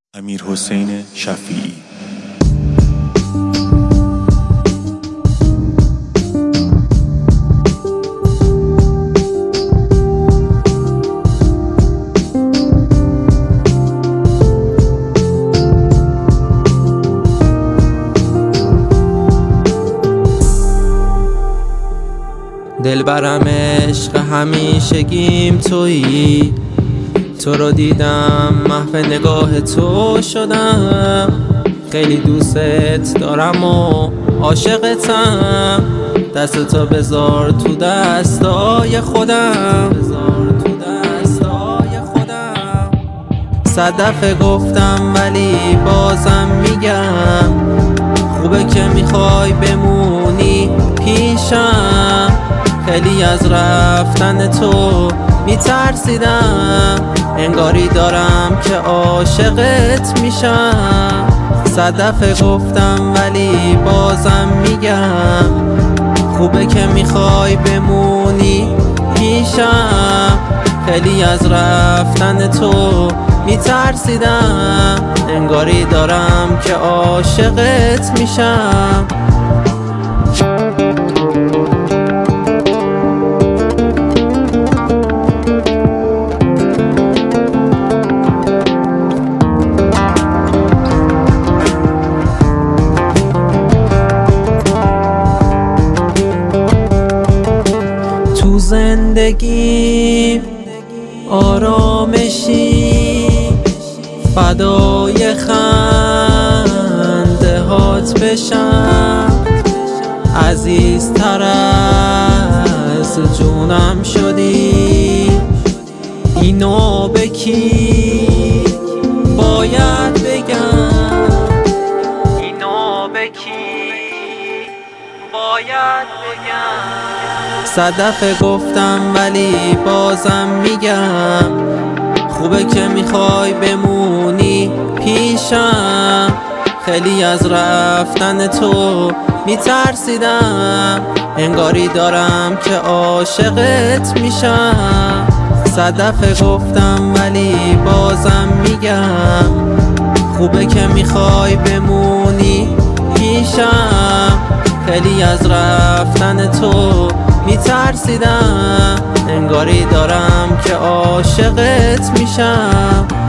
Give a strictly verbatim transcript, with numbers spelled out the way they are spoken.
امیرحسین شفیعی. دلبرم عشق همیشگیم تویی، تو رو دیدم محو نگاه تو شدم. خیلی دوست دارم و عاشقتم، دست تو بذار تو دستای خودم. صد دفعه گفتم ولی بازم میگم، خوبه که میخوای بمونی پیشم. خیلی از رفتن تو میترسیدم، انگاری دارم که عاشقت میشم. صد دفعه گفتم ولی بازم میگم، خوبه که میخوای بمونی پیشم. خیلی از رفتن تو میترسیدم، انگاری دارم که عاشقت میشم. تو زندگی آرامشی، فدای خنده هات بشم. عزیزتر از جونم شدی، اینو به کی باید بگم؟ اینو به کی باید بگم؟ صد دفعه گفتم ولی بازم میگم، خوبه که میخوای بمونی پیشم. خیلی از رفتن تو میترسیدم، انگاری دارم که عاشقت میشم. صد دفعه گفتم ولی بازم میگم، خوبه که میخوای بمونی پیشم. خیلی از رفتن تو میترسیدم، انگاری دارم که عاشقت میشم.